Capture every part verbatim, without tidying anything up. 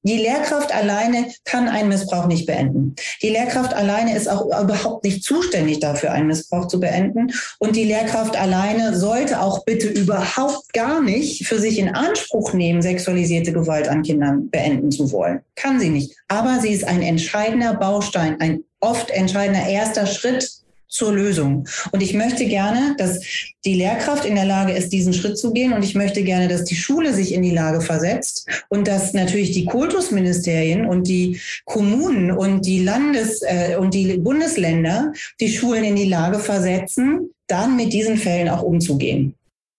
Die Lehrkraft alleine kann einen Missbrauch nicht beenden. Die Lehrkraft alleine ist auch überhaupt nicht zuständig dafür, einen Missbrauch zu beenden. Und die Lehrkraft alleine sollte auch bitte überhaupt gar nicht für sich in Anspruch nehmen, sexualisierte Gewalt an Kindern beenden zu wollen. Kann sie nicht. Aber sie ist ein entscheidender Baustein, ein oft entscheidender erster Schritt zur Lösung. Und ich möchte gerne, dass die Lehrkraft in der Lage ist, diesen Schritt zu gehen. Und ich möchte gerne, dass die Schule sich in die Lage versetzt und dass natürlich die Kultusministerien und die Kommunen und die Landes- äh, und die Bundesländer die Schulen in die Lage versetzen, dann mit diesen Fällen auch umzugehen.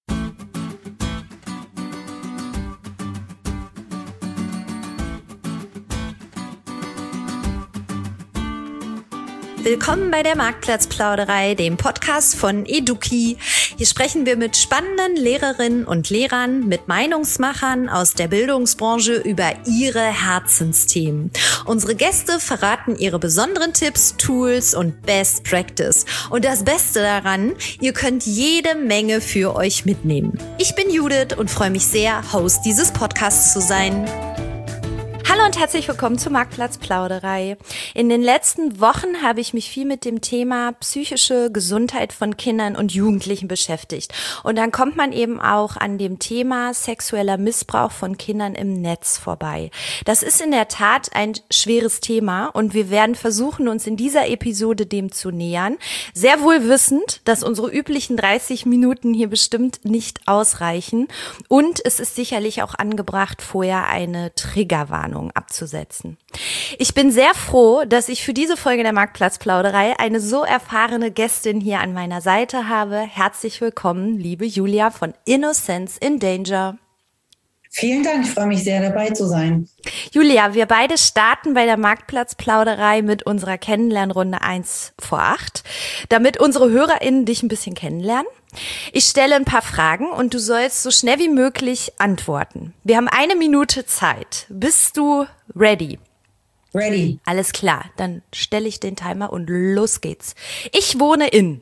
Willkommen bei der Marktplatzplauderei, dem Podcast von Eduki. Hier sprechen wir mit spannenden Lehrerinnen und Lehrern, mit Meinungsmachern aus der Bildungsbranche über ihre Herzensthemen. Unsere Gäste verraten ihre besonderen Tipps, Tools und Best Practice. Und das Beste daran, ihr könnt jede Menge für euch mitnehmen. Ich bin Judith und freue mich sehr, Host dieses Podcasts zu sein. Hallo und herzlich willkommen zur Marktplatzplauderei. In den letzten Wochen habe ich mich viel mit dem Thema psychische Gesundheit von Kindern und Jugendlichen beschäftigt. Und dann kommt man eben auch an dem Thema sexueller Missbrauch von Kindern im Netz vorbei. Das ist in der Tat ein schweres Thema und wir werden versuchen, uns in dieser Episode dem zu nähern. Sehr wohl wissend, dass unsere üblichen dreißig Minuten hier bestimmt nicht ausreichen. Und es ist sicherlich auch angebracht, vorher eine Triggerwarnung abzusetzen. Ich bin sehr froh, dass ich für diese Folge der Marktplatzplauderei eine so erfahrene Gästin hier an meiner Seite habe. Herzlich willkommen, liebe Julia von Innocence in Danger. Vielen Dank, ich freue mich sehr, dabei zu sein. Julia, wir beide starten bei der Marktplatzplauderei mit unserer Kennenlernrunde eins vor acht, damit unsere HörerInnen dich ein bisschen kennenlernen. Ich stelle ein paar Fragen und du sollst so schnell wie möglich antworten. Wir haben eine Minute Zeit. Bist du ready? Ready. Alles klar, dann stelle ich den Timer und los geht's. Ich wohne in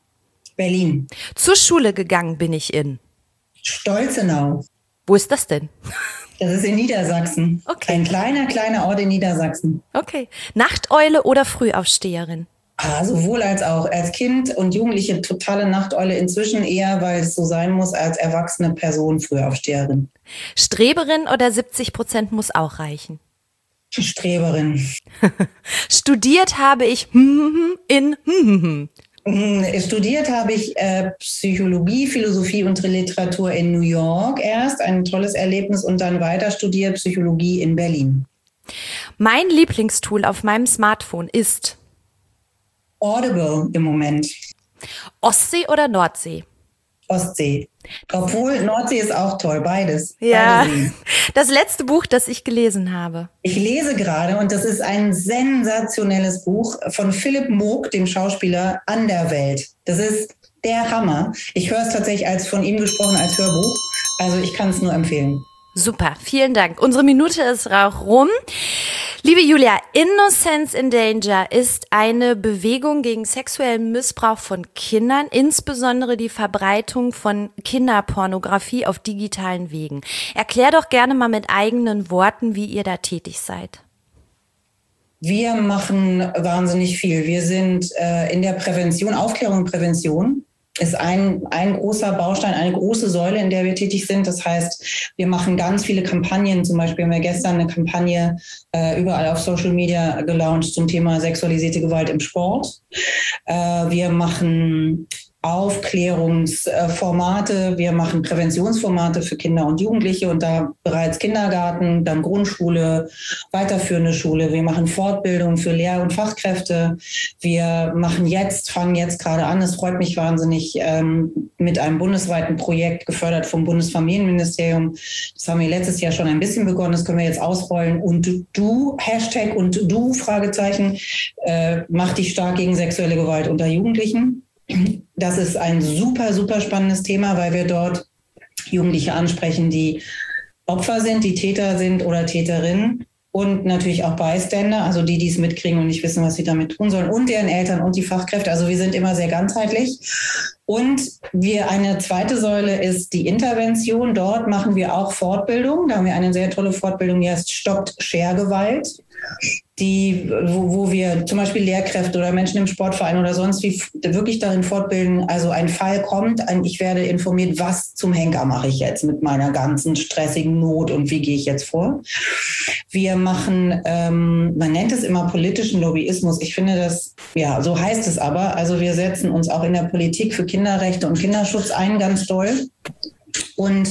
Berlin. Zur Schule gegangen bin ich in Stolzenau. Wo ist das denn? Das ist in Niedersachsen. Okay. Ein kleiner, kleiner Ort in Niedersachsen. Okay. Nachteule oder Frühaufsteherin? Ah, sowohl als auch. Als Kind und Jugendliche totale Nachteule. Inzwischen eher, weil es so sein muss, als erwachsene Person Frühaufsteherin. Streberin oder siebzig Prozent muss auch reichen? Streberin. Studiert habe ich in Studiert habe ich äh, Psychologie, Philosophie und Literatur in New York erst. Ein tolles Erlebnis und dann weiter studiert Psychologie in Berlin. Mein Lieblingstool auf meinem Smartphone ist Audible im Moment. Ostsee oder Nordsee? Ostsee. Obwohl, Nordsee ist auch toll, beides. Ja, Beide das letzte Buch, das ich gelesen habe. Ich lese gerade, und das ist ein sensationelles Buch von Philipp Moog, dem Schauspieler, Anderwelt. Das ist der Hammer. Ich höre es tatsächlich als von ihm gesprochen als Hörbuch. Also ich kann es nur empfehlen. Super, vielen Dank. Unsere Minute ist auch rum. Liebe Julia, Innocence in Danger ist eine Bewegung gegen sexuellen Missbrauch von Kindern, insbesondere die Verbreitung von Kinderpornografie auf digitalen Wegen. Erklär doch gerne mal mit eigenen Worten, wie ihr da tätig seid. Wir machen wahnsinnig viel. Wir sind äh, in der Prävention, Aufklärung und Prävention. Ist ein, ein großer Baustein, eine große Säule, in der wir tätig sind. Das heißt, wir machen ganz viele Kampagnen. Zum Beispiel haben wir gestern eine Kampagne äh, überall auf Social Media gelauncht zum Thema sexualisierte Gewalt im Sport. Äh, wir machen Aufklärungsformate, wir machen Präventionsformate für Kinder und Jugendliche und da bereits Kindergarten, dann Grundschule, weiterführende Schule. Wir machen Fortbildung für Lehr- und Fachkräfte. Wir machen jetzt, fangen jetzt gerade an, es freut mich wahnsinnig, ähm, mit einem bundesweiten Projekt gefördert vom Bundesfamilienministerium. Das haben wir letztes Jahr schon ein bisschen begonnen, das können wir jetzt ausrollen. Und du, Hashtag und du, Fragezeichen, äh, mach dich stark gegen sexuelle Gewalt unter Jugendlichen. Das ist ein super, super spannendes Thema, weil wir dort Jugendliche ansprechen, die Opfer sind, die Täter sind oder Täterinnen und natürlich auch Bystander, also die, die es mitkriegen und nicht wissen, was sie damit tun sollen, und deren Eltern und die Fachkräfte. Also wir sind immer sehr ganzheitlich. Und wir, eine zweite Säule ist die Intervention. Dort machen wir auch Fortbildung. Da haben wir eine sehr tolle Fortbildung, die heißt Stoppt Share-Gewalt, die, wo, wo wir zum Beispiel Lehrkräfte oder Menschen im Sportverein oder sonst wie wirklich darin fortbilden. Also ein Fall kommt, ein, ich werde informiert, was zum Henker mache ich jetzt mit meiner ganzen stressigen Not und wie gehe ich jetzt vor. Wir machen, ähm, man nennt es immer politischen Lobbyismus. Ich finde das, ja, so heißt es aber. Also wir setzen uns auch in der Politik für Kinderrechte und Kinderschutz ein, ganz doll. Und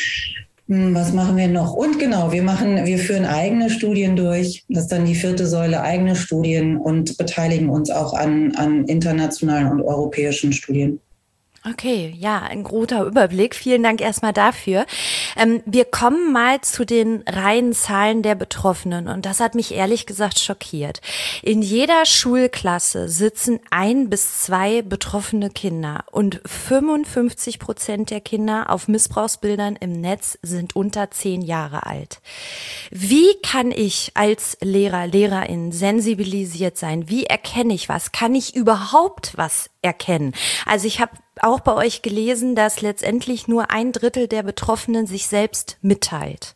was machen wir noch? Und genau, wir machen, wir führen eigene Studien durch. Das ist dann die vierte Säule, eigene Studien, und beteiligen uns auch an, an internationalen und europäischen Studien. Okay, ja, ein guter Überblick. Vielen Dank erstmal dafür. Ähm, wir kommen mal zu den reinen Zahlen der Betroffenen, und das hat mich ehrlich gesagt schockiert. In jeder Schulklasse sitzen ein bis zwei betroffene Kinder, und fünfundfünfzig Prozent der Kinder auf Missbrauchsbildern im Netz sind unter zehn Jahre alt. Wie kann ich als Lehrer, Lehrerin sensibilisiert sein? Wie erkenne ich was? Kann ich überhaupt was erkennen? Also ich habe auch bei euch gelesen, dass letztendlich nur ein Drittel der Betroffenen sich selbst mitteilt.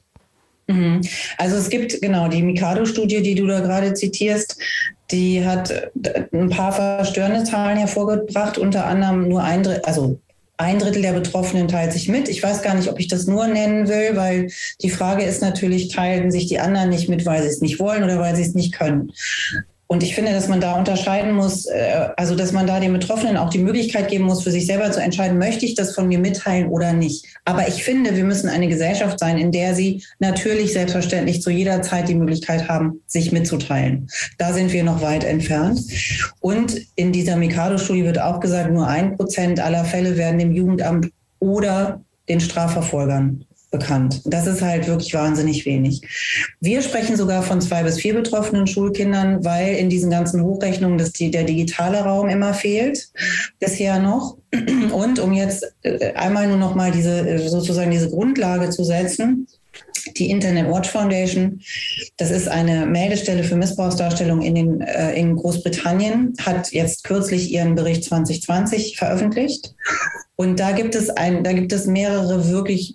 Also es gibt, genau, die Mikado-Studie, die du da gerade zitierst, die hat ein paar verstörende Zahlen hervorgebracht, unter anderem nur ein Drittel, also ein Drittel der Betroffenen teilt sich mit. Ich weiß gar nicht, ob ich das nur nennen will, weil die Frage ist natürlich, teilen sich die anderen nicht mit, weil sie es nicht wollen oder weil sie es nicht können. Und ich finde, dass man da unterscheiden muss, also dass man da den Betroffenen auch die Möglichkeit geben muss, für sich selber zu entscheiden, möchte ich das von mir mitteilen oder nicht. Aber ich finde, wir müssen eine Gesellschaft sein, in der sie natürlich selbstverständlich zu jeder Zeit die Möglichkeit haben, sich mitzuteilen. Da sind wir noch weit entfernt. Und in dieser Mikado-Studie wird auch gesagt, nur ein Prozent aller Fälle werden dem Jugendamt oder den Strafverfolgern bekannt. Das ist halt wirklich wahnsinnig wenig. Wir sprechen sogar von zwei bis vier betroffenen Schulkindern, weil in diesen ganzen Hochrechnungen das, die, der digitale Raum immer fehlt, bisher noch. Und um jetzt einmal nur noch mal diese, sozusagen diese Grundlage zu setzen, die Internet Watch Foundation, das ist eine Meldestelle für Missbrauchsdarstellung in, den, äh, in Großbritannien, hat jetzt kürzlich ihren Bericht zwanzig zwanzig veröffentlicht. Und da gibt es ein, da gibt es mehrere wirklich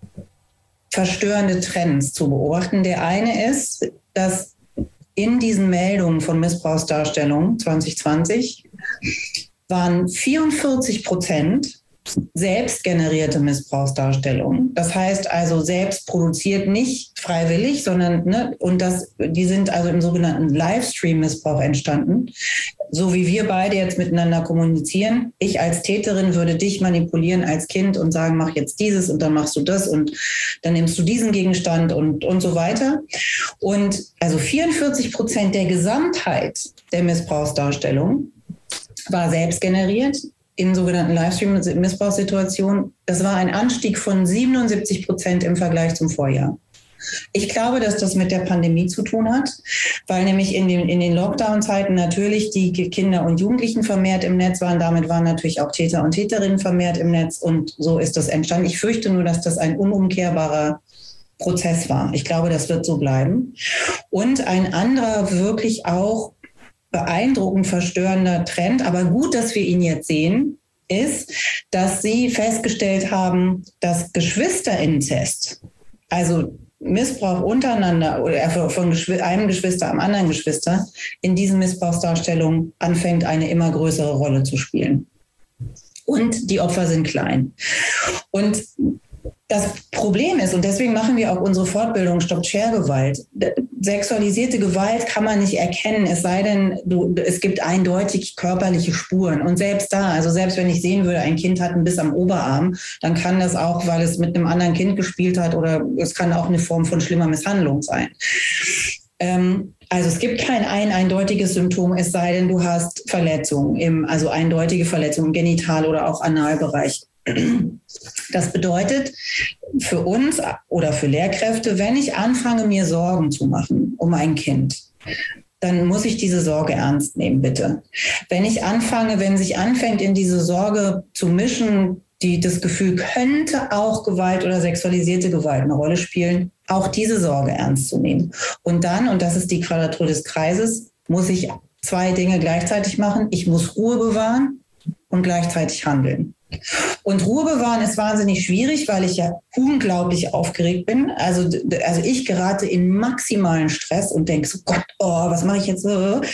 verstörende Trends zu beobachten. Der eine ist, dass in diesen Meldungen von Missbrauchsdarstellung zwanzig zwanzig waren vierundvierzig Prozent selbstgenerierte Missbrauchsdarstellungen. Das heißt also selbst produziert, nicht freiwillig, sondern, ne, und das, die sind also im sogenannten Livestream-Missbrauch entstanden. So wie wir beide jetzt miteinander kommunizieren. Ich als Täterin würde dich manipulieren als Kind und sagen, mach jetzt dieses und dann machst du das und dann nimmst du diesen Gegenstand und, und so weiter. Und also vierundvierzig Prozent der Gesamtheit der Missbrauchsdarstellung war selbst generiert in sogenannten Livestream-Missbrauchssituationen. Das war ein Anstieg von siebenundsiebzig Prozent im Vergleich zum Vorjahr. Ich glaube, dass das mit der Pandemie zu tun hat, weil nämlich in den, in den Lockdown-Zeiten natürlich die Kinder und Jugendlichen vermehrt im Netz waren. Damit waren natürlich auch Täter und Täterinnen vermehrt im Netz, und so ist das entstanden. Ich fürchte nur, dass das ein unumkehrbarer Prozess war. Ich glaube, das wird so bleiben. Und ein anderer wirklich auch beeindruckend verstörender Trend, aber gut, dass wir ihn jetzt sehen, ist, dass sie festgestellt haben, dass Geschwisterinzest, also Missbrauch untereinander oder von einem Geschwister am anderen Geschwister, in diesen Missbrauchsdarstellungen anfängt, eine immer größere Rolle zu spielen. Und die Opfer sind klein. Und das Problem ist, und deswegen machen wir auch unsere Fortbildung Stoppt Share-Gewalt. Sexualisierte Gewalt kann man nicht erkennen, es sei denn, du, es gibt eindeutig körperliche Spuren. Und selbst da, also selbst wenn ich sehen würde, ein Kind hat einen Biss am Oberarm, dann kann das auch, weil es mit einem anderen Kind gespielt hat, oder es kann auch eine Form von schlimmer Misshandlung sein. Ähm, also es gibt kein ein eindeutiges Symptom, es sei denn, du hast Verletzungen, im, also eindeutige Verletzungen im Genital- oder auch Analbereich. Das bedeutet für uns oder für Lehrkräfte, wenn ich anfange, mir Sorgen zu machen um ein Kind, dann muss ich diese Sorge ernst nehmen, bitte. Wenn ich anfange, wenn sich anfängt, in diese Sorge zu mischen, die, das Gefühl, könnte auch Gewalt oder sexualisierte Gewalt eine Rolle spielen, auch diese Sorge ernst zu nehmen. Und dann, und das ist die Quadratur des Kreises, muss ich zwei Dinge gleichzeitig machen. Ich muss Ruhe bewahren und gleichzeitig handeln. Und Ruhe bewahren ist wahnsinnig schwierig, weil ich ja unglaublich aufgeregt bin. Also, also ich gerate in maximalen Stress und denke so, Gott, oh, was mache ich jetzt?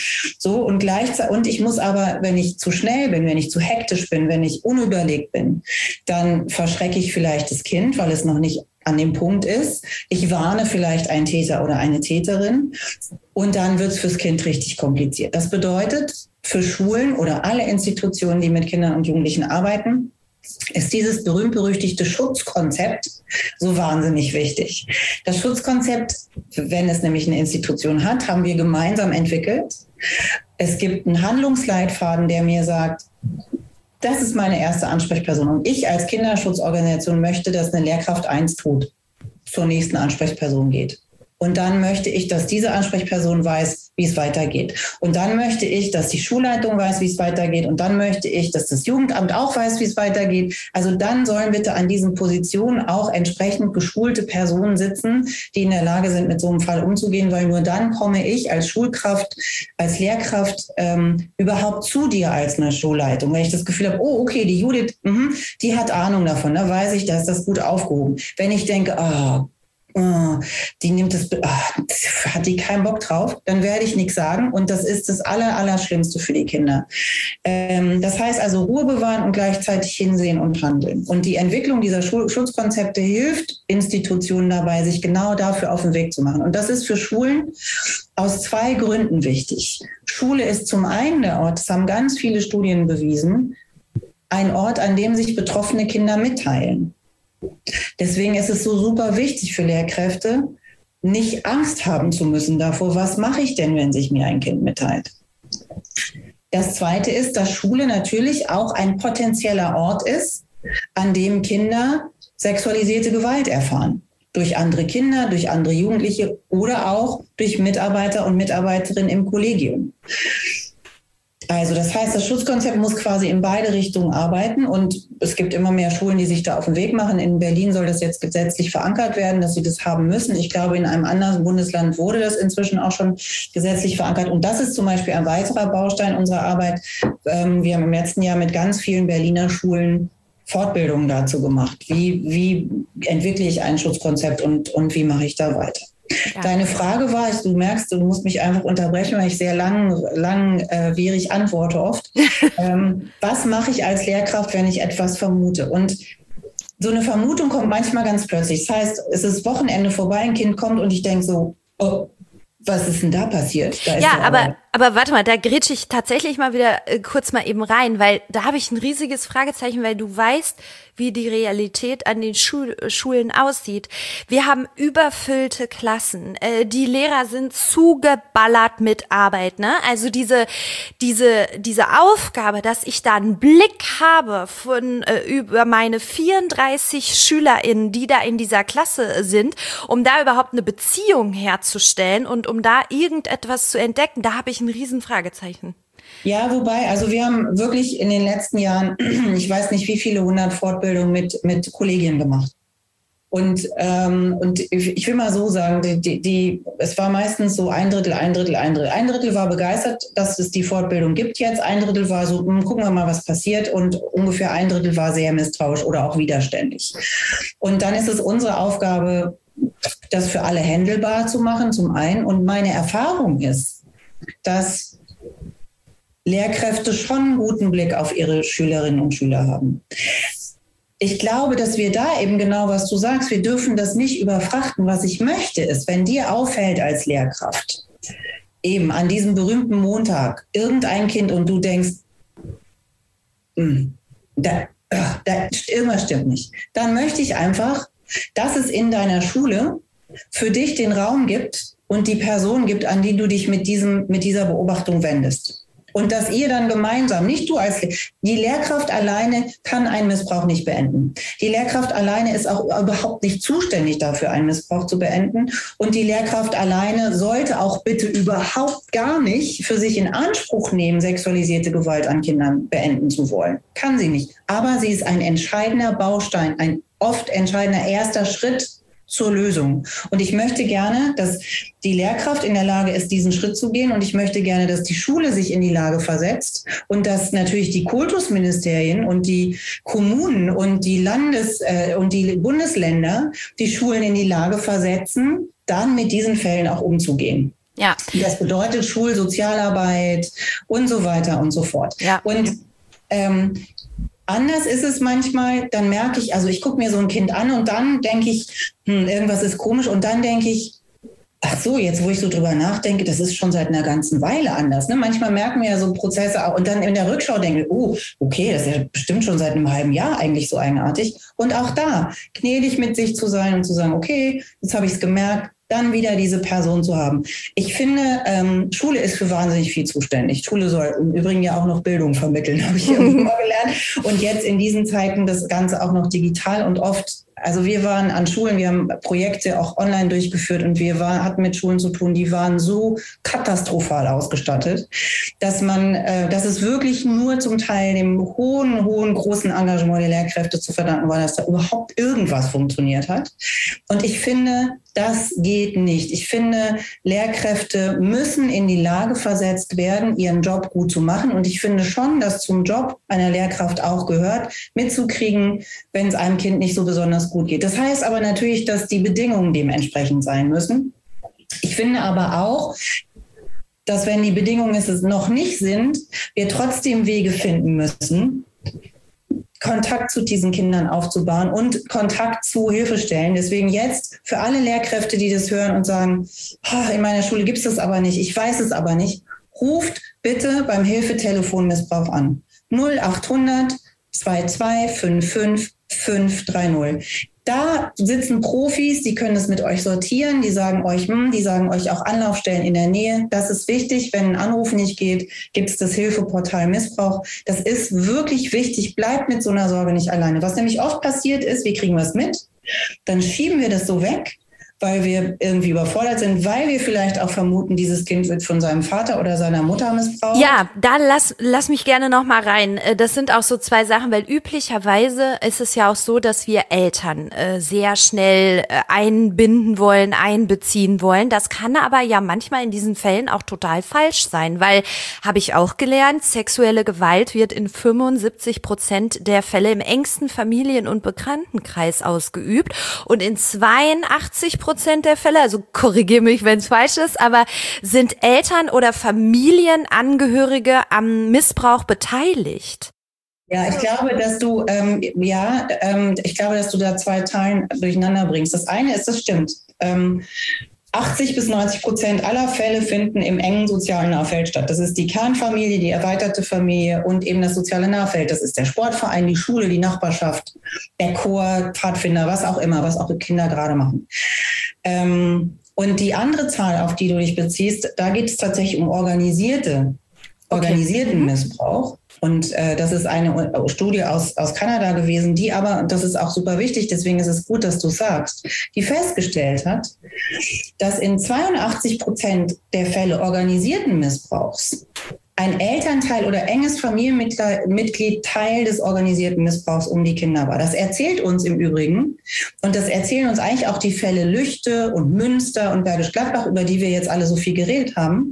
So, und gleichzeitig, und ich muss aber, wenn ich zu schnell bin, wenn ich zu hektisch bin, wenn ich unüberlegt bin, dann verschrecke ich vielleicht das Kind, weil es noch nicht an dem Punkt ist. Ich warne vielleicht einen Täter oder eine Täterin und dann wird es fürs Kind richtig kompliziert. Das bedeutet, für Schulen oder alle Institutionen, die mit Kindern und Jugendlichen arbeiten, ist dieses berühmt-berüchtigte Schutzkonzept so wahnsinnig wichtig. Das Schutzkonzept, wenn es nämlich eine Institution hat, haben wir gemeinsam entwickelt. Es gibt einen Handlungsleitfaden, der mir sagt, das ist meine erste Ansprechperson. Und ich als Kinderschutzorganisation möchte, dass eine Lehrkraft eins tut, zur nächsten Ansprechperson geht. Und dann möchte ich, dass diese Ansprechperson weiß, wie es weitergeht. Und dann möchte ich, dass die Schulleitung weiß, wie es weitergeht. Und dann möchte ich, dass das Jugendamt auch weiß, wie es weitergeht. Also dann sollen bitte an diesen Positionen auch entsprechend geschulte Personen sitzen, die in der Lage sind, mit so einem Fall umzugehen, weil nur dann komme ich als Schulkraft, als Lehrkraft ähm, überhaupt zu dir als eine Schulleitung. Wenn ich das Gefühl habe, oh, okay, die Judith, mh, die hat Ahnung davon, da weiß ich, da ist das gut aufgehoben. Wenn ich denke, ah, oh, Oh, die nimmt das, oh, hat die keinen Bock drauf, dann werde ich nichts sagen und das ist das Aller, Allerschlimmste für die Kinder. Ähm, das heißt also Ruhe bewahren und gleichzeitig hinsehen und handeln. Und die Entwicklung dieser Schutzkonzepte hilft Institutionen dabei, sich genau dafür auf den Weg zu machen. Und das ist für Schulen aus zwei Gründen wichtig. Schule ist zum einen der Ort, das haben ganz viele Studien bewiesen, ein Ort, an dem sich betroffene Kinder mitteilen. Deswegen ist es so super wichtig für Lehrkräfte, nicht Angst haben zu müssen davor, was mache ich denn, wenn sich mir ein Kind mitteilt. Das Zweite ist, dass Schule natürlich auch ein potenzieller Ort ist, an dem Kinder sexualisierte Gewalt erfahren. Durch andere Kinder, durch andere Jugendliche oder auch durch Mitarbeiter und Mitarbeiterinnen im Kollegium. Also das heißt, das Schutzkonzept muss quasi in beide Richtungen arbeiten und es gibt immer mehr Schulen, die sich da auf den Weg machen. In Berlin soll das jetzt gesetzlich verankert werden, dass sie das haben müssen. Ich glaube, in einem anderen Bundesland wurde das inzwischen auch schon gesetzlich verankert. Und das ist zum Beispiel ein weiterer Baustein unserer Arbeit. Wir haben im letzten Jahr mit ganz vielen Berliner Schulen Fortbildungen dazu gemacht. Wie, wie entwickle ich ein Schutzkonzept und, und wie mache ich da weiter? Ja. Deine Frage war, du merkst, du musst mich einfach unterbrechen, weil ich sehr lang, langwierig äh, antworte oft. ähm, was mache ich als Lehrkraft, wenn ich etwas vermute? Und so eine Vermutung kommt manchmal ganz plötzlich. Das heißt, es ist Wochenende vorbei, ein Kind kommt und ich denke so, oh, was ist denn da passiert? Da ja, aber, aber warte mal, da grätsche ich tatsächlich mal wieder äh, kurz mal eben rein, weil da habe ich ein riesiges Fragezeichen, weil du weißt, wie die Realität an den Schul- Schulen aussieht. Wir haben überfüllte Klassen. Äh, die Lehrer sind zugeballert mit Arbeit, ne? Also diese, diese, diese Aufgabe, dass ich da einen Blick habe von, äh, über meine vierunddreißig SchülerInnen, die da in dieser Klasse sind, um da überhaupt eine Beziehung herzustellen und um da irgendetwas zu entdecken, da habe ich ein riesen Fragezeichen. Ja, wobei, also wir haben wirklich in den letzten Jahren, ich weiß nicht wie viele hundert Fortbildungen mit, mit Kollegien gemacht. Und, ähm, und ich will mal so sagen, die, die, die, es war meistens so ein Drittel, ein Drittel, ein Drittel. Ein Drittel war begeistert, dass es die Fortbildung gibt jetzt. Ein Drittel war so, hm, gucken wir mal, was passiert. Und ungefähr ein Drittel war sehr misstrauisch oder auch widerständig. Und dann ist es unsere Aufgabe, das für alle handelbar zu machen, zum einen. Und meine Erfahrung ist, dass Lehrkräfte schon einen guten Blick auf ihre Schülerinnen und Schüler haben. Ich glaube, dass wir da eben genau, was du sagst, wir dürfen das nicht überfrachten. Was ich möchte, ist, wenn dir auffällt als Lehrkraft, eben an diesem berühmten Montag, irgendein Kind und du denkst, da, da, irgendwas stimmt nicht, dann möchte ich einfach, dass es in deiner Schule für dich den Raum gibt und die Person gibt, an die du dich mit diesem, mit dieser Beobachtung wendest. Und dass ihr dann gemeinsam, nicht du als, die Lehrkraft alleine kann einen Missbrauch nicht beenden. Die Lehrkraft alleine ist auch überhaupt nicht zuständig dafür, einen Missbrauch zu beenden. Und die Lehrkraft alleine sollte auch bitte überhaupt gar nicht für sich in Anspruch nehmen, sexualisierte Gewalt an Kindern beenden zu wollen. Kann sie nicht. Aber sie ist ein entscheidender Baustein, ein oft entscheidender erster Schritt zur Lösung. Und ich möchte gerne, dass die Lehrkraft in der Lage ist, diesen Schritt zu gehen. Und ich möchte gerne, dass die Schule sich in die Lage versetzt und dass natürlich die Kultusministerien und die Kommunen und die Landes- äh, und die Bundesländer die Schulen in die Lage versetzen, dann mit diesen Fällen auch umzugehen. Ja. Das bedeutet Schulsozialarbeit und so weiter und so fort. Ja. Und ähm, anders ist es manchmal, dann merke ich, also ich gucke mir so ein Kind an und dann denke ich, hm, irgendwas ist komisch und dann denke ich, ach so, jetzt wo ich so drüber nachdenke, das ist schon seit einer ganzen Weile anders. Ne? Manchmal merken wir ja so Prozesse auch und dann in der Rückschau denke ich, oh, okay, das ist ja bestimmt schon seit einem halben Jahr eigentlich so eigenartig. Und auch da, gnädig mit sich zu sein und zu sagen, okay, jetzt habe ich es gemerkt, dann wieder diese Person zu haben. Ich finde, ähm, Schule ist für wahnsinnig viel zuständig. Schule soll im Übrigen ja auch noch Bildung vermitteln, habe ich irgendwann mal gelernt. Und jetzt in diesen Zeiten das Ganze auch noch digital und oft, also wir waren an Schulen, wir haben Projekte auch online durchgeführt und wir waren, hatten mit Schulen zu tun, die waren so katastrophal ausgestattet, dass man, äh, dass es wirklich nur zum Teil dem hohen, hohen, großen Engagement der Lehrkräfte zu verdanken war, dass da überhaupt irgendwas funktioniert hat. Und ich finde, das geht nicht. Ich finde, Lehrkräfte müssen in die Lage versetzt werden, ihren Job gut zu machen. Und ich finde schon, dass zum Job einer Lehrkraft auch gehört, mitzukriegen, wenn es einem Kind nicht so besonders gut geht. Das heißt aber natürlich, dass die Bedingungen dementsprechend sein müssen. Ich finde aber auch, dass wenn die Bedingungen es noch nicht sind, wir trotzdem Wege finden müssen, Kontakt zu diesen Kindern aufzubauen und Kontakt zu Hilfestellen. Deswegen jetzt für alle Lehrkräfte, die das hören und sagen, oh, in meiner Schule gibt es das aber nicht, ich weiß es aber nicht, ruft bitte beim Hilfetelefon Missbrauch an. null achthundert zweiundzwanzig fünfundfünfzig fünfhundertdreißig. Da sitzen Profis, die können das mit euch sortieren, die sagen euch, hm, die sagen euch auch Anlaufstellen in der Nähe. Das ist wichtig, wenn ein Anruf nicht geht, gibt es das Hilfeportal Missbrauch. Das ist wirklich wichtig, bleibt mit so einer Sorge nicht alleine. Was nämlich oft passiert ist, wir kriegen was mit, dann schieben wir das so weg, weil wir irgendwie überfordert sind, weil wir vielleicht auch vermuten, dieses Kind wird von seinem Vater oder seiner Mutter missbraucht. Ja, da lass, lass mich gerne noch mal rein. Das sind auch so zwei Sachen, weil üblicherweise ist es ja auch so, dass wir Eltern äh, sehr schnell äh, einbinden wollen, einbeziehen wollen. Das kann aber ja manchmal in diesen Fällen auch total falsch sein, weil, habe ich auch gelernt, sexuelle Gewalt wird in fünfundsiebzig Prozent der Fälle im engsten Familien- und Bekanntenkreis ausgeübt und in zweiundachtzig Prozent der Fälle, also korrigiere mich, wenn es falsch ist, aber sind Eltern oder Familienangehörige am Missbrauch beteiligt? Ja, ich glaube, dass du, ähm, ja, ähm, ich glaube, dass du da zwei Teilen durcheinander bringst. Das eine ist, das stimmt. Ähm, achtzig bis neunzig Prozent aller Fälle finden im engen sozialen Nahfeld statt. Das ist die Kernfamilie, die erweiterte Familie und eben das soziale Nahfeld. Das ist der Sportverein, die Schule, die Nachbarschaft, der Chor, Pfadfinder, was auch immer, was auch Kinder gerade machen. Ähm, und die andere Zahl, auf die du dich beziehst, da geht es tatsächlich um organisierte, organisierten okay. Missbrauch. Und äh, das ist eine Studie aus, aus Kanada gewesen, die aber, und das ist auch super wichtig, deswegen ist es gut, dass du sagst, die festgestellt hat, dass in zweiundachtzig Prozent der Fälle organisierten Missbrauchs ein Elternteil oder enges Familienmitglied Teil des organisierten Missbrauchs um die Kinder war. Das erzählt uns im Übrigen, und das erzählen uns eigentlich auch die Fälle Lüchte und Münster und Bergisch Gladbach, über die wir jetzt alle so viel geredet haben.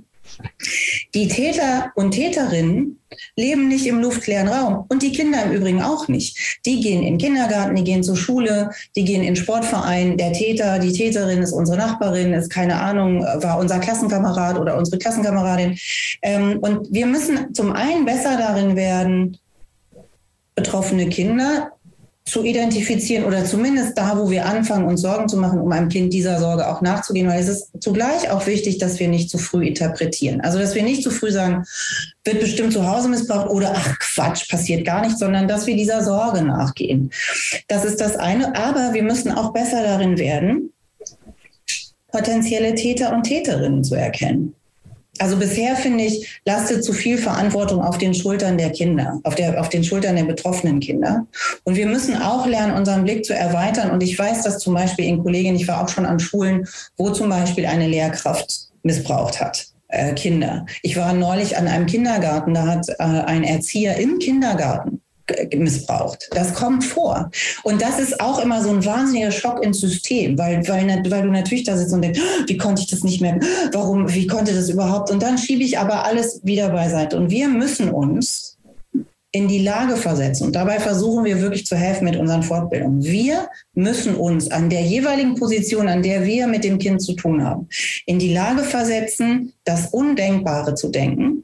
Die Täter und Täterinnen leben nicht im luftleeren Raum und die Kinder im Übrigen auch nicht. Die gehen in den Kindergarten, die gehen zur Schule, die gehen in den Sportverein. Der Täter, die Täterin ist unsere Nachbarin, ist keine Ahnung, war unser Klassenkamerad oder unsere Klassenkameradin. Und wir müssen zum einen besser darin werden, betroffene Kinder zu identifizieren oder zumindest da, wo wir anfangen, uns Sorgen zu machen, um einem Kind dieser Sorge auch nachzugehen, weil es ist zugleich auch wichtig, dass wir nicht zu früh interpretieren. Also, dass wir nicht zu früh sagen, wird bestimmt zu Hause missbraucht oder ach Quatsch, passiert gar nicht, sondern dass wir dieser Sorge nachgehen. Das ist das eine, aber wir müssen auch besser darin werden, potenzielle Täter und Täterinnen zu erkennen. Also bisher, finde ich, lastet zu viel Verantwortung auf den Schultern der Kinder, auf, der, auf den Schultern der betroffenen Kinder. Und wir müssen auch lernen, unseren Blick zu erweitern. Und ich weiß, dass zum Beispiel in Kolleginnen, ich war auch schon an Schulen, wo zum Beispiel eine Lehrkraft missbraucht hat, äh, Kinder. Ich war neulich an einem Kindergarten, da hat äh, ein Erzieher im Kindergarten missbraucht. Das kommt vor. Und das ist auch immer so ein wahnsinniger Schock ins System, weil, weil, weil du natürlich da sitzt und denkst, wie konnte ich das nicht mehr, warum, wie konnte das überhaupt? Und dann schiebe ich aber alles wieder beiseite. Und wir müssen uns in die Lage versetzen. Und dabei versuchen wir wirklich zu helfen mit unseren Fortbildungen. Wir müssen uns an der jeweiligen Position, an der wir mit dem Kind zu tun haben, in die Lage versetzen, das Undenkbare zu denken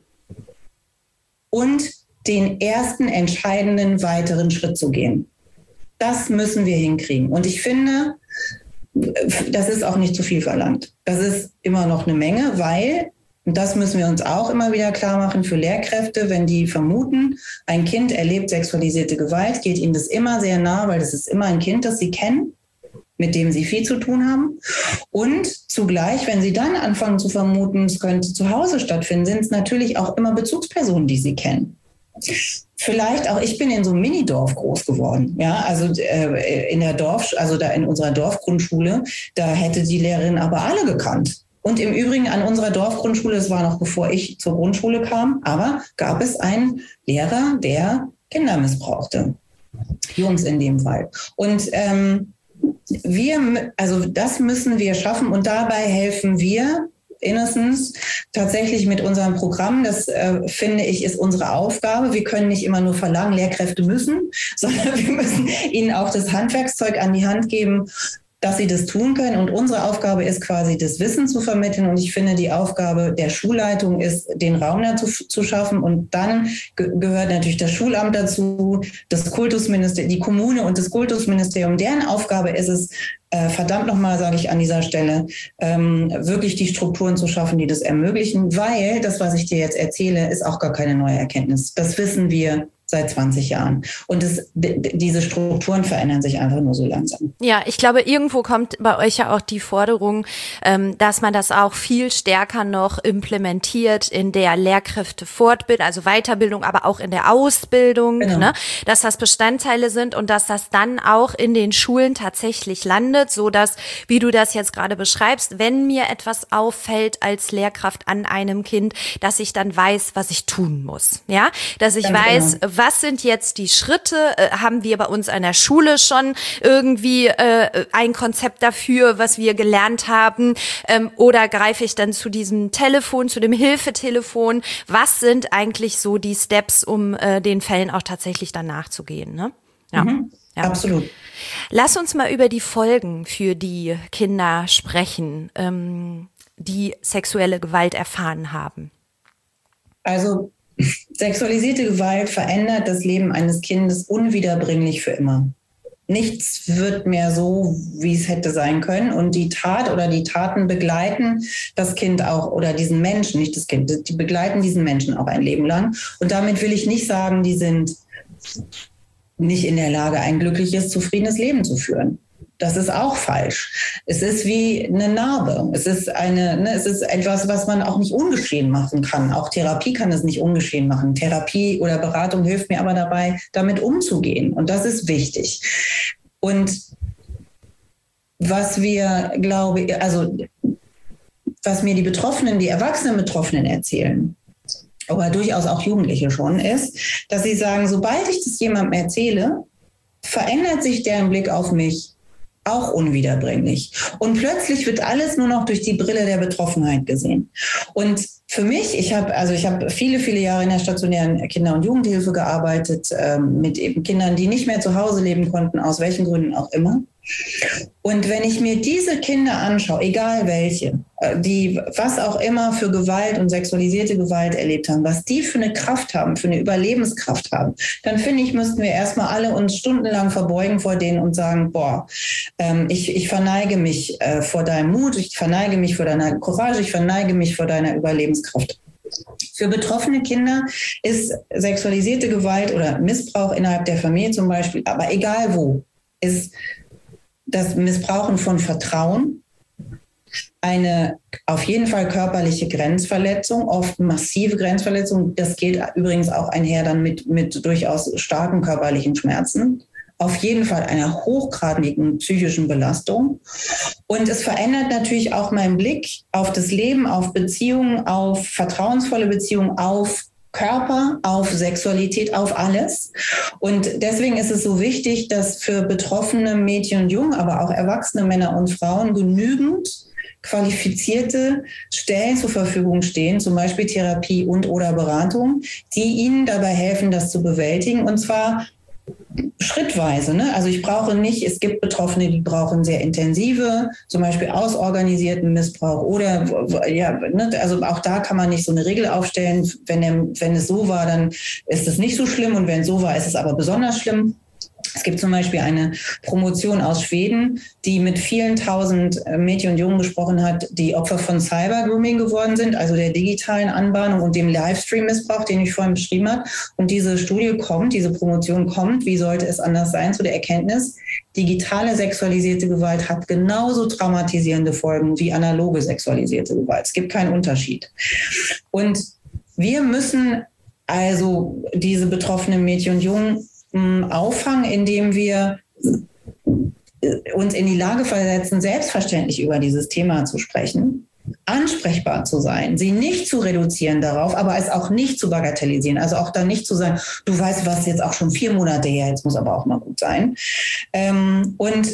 und den ersten entscheidenden weiteren Schritt zu gehen. Das müssen wir hinkriegen. Und ich finde, das ist auch nicht zu viel verlangt. Das ist immer noch eine Menge, weil, und das müssen wir uns auch immer wieder klar machen für Lehrkräfte, wenn die vermuten, ein Kind erlebt sexualisierte Gewalt, geht ihnen das immer sehr nah, weil das ist immer ein Kind, das sie kennen, mit dem sie viel zu tun haben. Und zugleich, wenn sie dann anfangen zu vermuten, es könnte zu Hause stattfinden, sind es natürlich auch immer Bezugspersonen, die sie kennen. Vielleicht auch, ich bin in so einem Minidorf groß geworden, ja, also äh, in der Dorf, also da in unserer Dorfgrundschule, da hätte die Lehrerin aber alle gekannt. Und im Übrigen an unserer Dorfgrundschule, das war noch bevor ich zur Grundschule kam, aber gab es einen Lehrer, der Kinder missbrauchte. Jungs in dem Fall. Und ähm, wir, also das müssen wir schaffen und dabei helfen wir Innocence tatsächlich mit unserem Programm. Das äh, finde ich ist unsere Aufgabe. Wir können nicht immer nur verlangen, Lehrkräfte müssen, sondern wir müssen ihnen auch das Handwerkszeug an die Hand geben, dass sie das tun können. Und unsere Aufgabe ist quasi, das Wissen zu vermitteln. Und ich finde, die Aufgabe der Schulleitung ist, den Raum dazu zu schaffen. Und dann ge- gehört natürlich das Schulamt dazu, das Kultusministerium, die Kommune und das Kultusministerium. Deren Aufgabe ist es, äh, verdammt nochmal, sage ich an dieser Stelle, ähm, wirklich die Strukturen zu schaffen, die das ermöglichen. Weil das, was ich dir jetzt erzähle, ist auch gar keine neue Erkenntnis. Das wissen wir seit zwanzig Jahren. Und es, d- diese Strukturen verändern sich einfach nur so langsam. Ja, ich glaube, irgendwo kommt bei euch ja auch die Forderung, ähm, dass man das auch viel stärker noch implementiert in der Lehrkräftefortbildung, also Weiterbildung, aber auch in der Ausbildung, Genau. ne? Dass das Bestandteile sind und dass das dann auch in den Schulen tatsächlich landet, so dass, wie du das jetzt gerade beschreibst, wenn mir etwas auffällt als Lehrkraft an einem Kind, dass ich dann weiß, was ich tun muss, ja? Dass ich Ganz weiß, genau. was sind jetzt die Schritte? Äh, haben wir bei uns an der Schule schon irgendwie äh, ein Konzept dafür, was wir gelernt haben? Ähm, oder greife ich dann zu diesem Telefon, zu dem Hilfetelefon? Was sind eigentlich so die Steps, um äh, den Fällen auch tatsächlich dann nachzugehen? Ne? Ja. Mhm. Ja. Absolut. Lass uns mal über die Folgen für die Kinder sprechen, ähm, die sexuelle Gewalt erfahren haben. Also sexualisierte Gewalt verändert das Leben eines Kindes unwiederbringlich für immer. Nichts wird mehr so, wie es hätte sein können. Und die Tat oder die Taten begleiten das Kind auch oder diesen Menschen, nicht das Kind, die begleiten diesen Menschen auch ein Leben lang. Und damit will ich nicht sagen, die sind nicht in der Lage, ein glückliches, zufriedenes Leben zu führen. Das ist auch falsch. Es ist wie eine Narbe. Es ist eine, ne, es ist etwas, was man auch nicht ungeschehen machen kann. Auch Therapie kann es nicht ungeschehen machen. Therapie oder Beratung hilft mir aber dabei, damit umzugehen. Und das ist wichtig. Und was wir, glaube ich, also was mir die Betroffenen, die erwachsenen Betroffenen erzählen, aber durchaus auch Jugendliche schon, ist, dass sie sagen, sobald ich das jemandem erzähle, verändert sich deren Blick auf mich auch unwiederbringlich. Und plötzlich wird alles nur noch durch die Brille der Betroffenheit gesehen. Und für mich, ich habe also ich habe viele, viele Jahre in der stationären Kinder- und Jugendhilfe gearbeitet, ähm, mit eben Kindern, die nicht mehr zu Hause leben konnten, aus welchen Gründen auch immer. Und wenn ich mir diese Kinder anschaue, egal welche, die was auch immer für Gewalt und sexualisierte Gewalt erlebt haben, was die für eine Kraft haben, für eine Überlebenskraft haben, dann finde ich, müssten wir erstmal alle uns stundenlang verbeugen vor denen und sagen, boah, ähm, ich, ich verneige mich äh, vor deinem Mut, ich verneige mich vor deiner Courage, ich verneige mich vor deiner Überlebenskraft. Für betroffene Kinder ist sexualisierte Gewalt oder Missbrauch innerhalb der Familie zum Beispiel, aber egal wo, ist das Missbrauchen von Vertrauen, eine auf jeden Fall körperliche Grenzverletzung, oft massive Grenzverletzung. Das geht übrigens auch einher dann mit, mit durchaus starken körperlichen Schmerzen. Auf jeden Fall einer hochgradigen psychischen Belastung. Und es verändert natürlich auch meinen Blick auf das Leben, auf Beziehungen, auf vertrauensvolle Beziehungen, auf Körper, auf Sexualität, auf alles. Und deswegen ist es so wichtig, dass für betroffene Mädchen und Jungen, aber auch erwachsene Männer und Frauen genügend qualifizierte Stellen zur Verfügung stehen, zum Beispiel Therapie und oder Beratung, die ihnen dabei helfen, das zu bewältigen. Und zwar schrittweise. Ne? Also ich brauche nicht, es gibt Betroffene, die brauchen sehr intensive, zum Beispiel ausorganisierten Missbrauch oder, ja, ne? Also auch da kann man nicht so eine Regel aufstellen. Wenn, der, wenn es so war, dann ist es nicht so schlimm und wenn es so war, ist es aber besonders schlimm. Es gibt zum Beispiel eine Promotion aus Schweden, die mit vielen tausend Mädchen und Jungen gesprochen hat, die Opfer von Cybergrooming geworden sind, also der digitalen Anbahnung und dem Livestream-Missbrauch, den ich vorhin beschrieben habe. Und diese Studie kommt, diese Promotion kommt, wie sollte es anders sein, zu der Erkenntnis, digitale sexualisierte Gewalt hat genauso traumatisierende Folgen wie analoge sexualisierte Gewalt. Es gibt keinen Unterschied. Und wir müssen also diese betroffenen Mädchen und Jungen auffangen, indem wir uns in die Lage versetzen, selbstverständlich über dieses Thema zu sprechen, ansprechbar zu sein, sie nicht zu reduzieren darauf, aber es auch nicht zu bagatellisieren. Also auch da nicht zu sagen, du weißt, was jetzt auch schon vier Monate her, jetzt muss aber auch mal gut sein. Und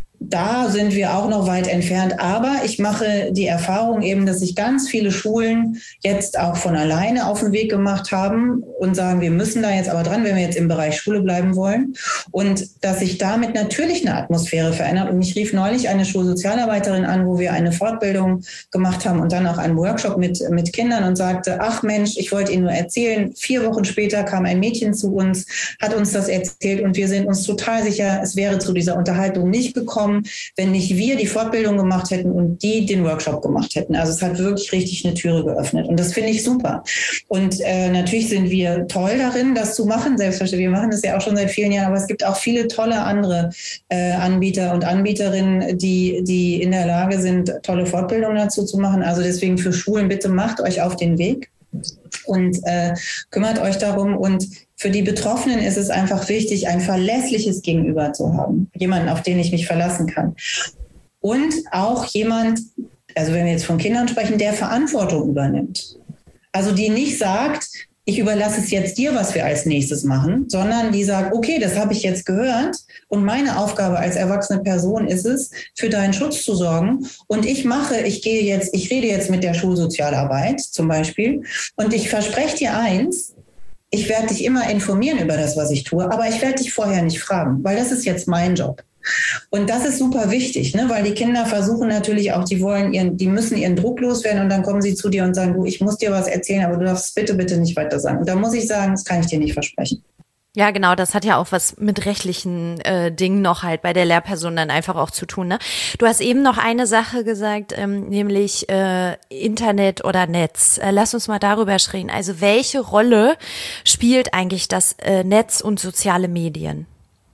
da sind wir auch noch weit entfernt. Aber ich mache die Erfahrung eben, dass sich ganz viele Schulen jetzt auch von alleine auf den Weg gemacht haben und sagen, wir müssen da jetzt aber dran, wenn wir jetzt im Bereich Schule bleiben wollen. Und dass sich damit natürlich eine Atmosphäre verändert. Und mich rief neulich eine Schulsozialarbeiterin an, wo wir eine Fortbildung gemacht haben und dann auch einen Workshop mit, mit Kindern und sagte, ach Mensch, ich wollte Ihnen nur erzählen, vier Wochen später kam ein Mädchen zu uns, hat uns das erzählt und wir sind uns total sicher, es wäre zu dieser Unterhaltung nicht gekommen, wenn nicht wir die Fortbildung gemacht hätten und die den Workshop gemacht hätten. Also es hat wirklich richtig eine Türe geöffnet und das finde ich super. Und äh, natürlich sind wir toll darin, das zu machen. Selbstverständlich, wir machen das ja auch schon seit vielen Jahren, aber es gibt auch viele tolle andere äh, Anbieter und Anbieterinnen, die, die in der Lage sind, tolle Fortbildungen dazu zu machen. Also deswegen für Schulen, bitte macht euch auf den Weg und äh, kümmert euch darum. Und für die Betroffenen ist es einfach wichtig, ein verlässliches Gegenüber zu haben. Jemanden, auf den ich mich verlassen kann. Und auch jemand, also wenn wir jetzt von Kindern sprechen, der Verantwortung übernimmt. Also die nicht sagt, ich überlasse es jetzt dir, was wir als nächstes machen, sondern die sagt, okay, das habe ich jetzt gehört und meine Aufgabe als erwachsene Person ist es, für deinen Schutz zu sorgen und ich mache, ich gehe jetzt, ich rede jetzt mit der Schulsozialarbeit zum Beispiel und ich verspreche dir eins, ich werde dich immer informieren über das, was ich tue, aber ich werde dich vorher nicht fragen, weil das ist jetzt mein Job. Und das ist super wichtig, ne? Weil die Kinder versuchen natürlich auch, die wollen ihren, die müssen ihren Druck loswerden und dann kommen sie zu dir und sagen, du, ich muss dir was erzählen, aber du darfst bitte, bitte nicht weiter sagen. Und da muss ich sagen, das kann ich dir nicht versprechen. Ja, genau, das hat ja auch was mit rechtlichen äh, Dingen noch halt bei der Lehrperson dann einfach auch zu tun, ne? Du hast eben noch eine Sache gesagt, ähm, nämlich äh, Internet oder Netz. Äh, lass uns mal darüber sprechen. Also welche Rolle spielt eigentlich das äh, Netz und soziale Medien?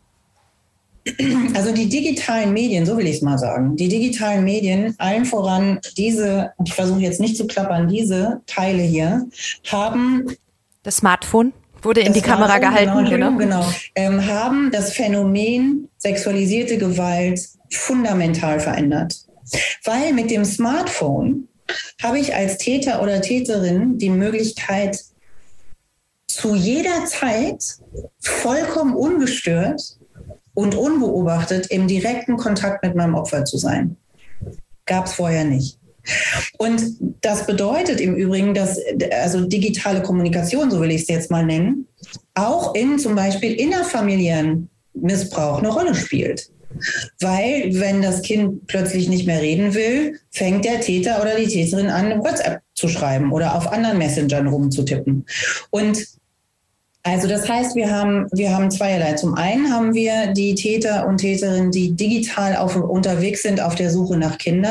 Also die digitalen Medien, so will ich es mal sagen, die digitalen Medien, allen voran diese, ich versuche jetzt nicht zu klappern, diese Teile hier, haben... Das Smartphone wurde in die Kamera gehalten. Genau, genau. Ähm, haben das Phänomen sexualisierte Gewalt fundamental verändert. Weil mit dem Smartphone habe ich als Täter oder Täterin die Möglichkeit, zu jeder Zeit vollkommen ungestört und unbeobachtet im direkten Kontakt mit meinem Opfer zu sein. Gab es vorher nicht. Und das bedeutet im Übrigen, dass also digitale Kommunikation, so will ich es jetzt mal nennen, auch in zum Beispiel innerfamiliären Missbrauch eine Rolle spielt. Weil wenn das Kind plötzlich nicht mehr reden will, fängt der Täter oder die Täterin an, WhatsApp zu schreiben oder auf anderen Messengern rumzutippen. Und also das heißt, wir haben, wir haben zweierlei. Zum einen haben wir die Täter und Täterinnen, die digital auf, unterwegs sind auf der Suche nach Kindern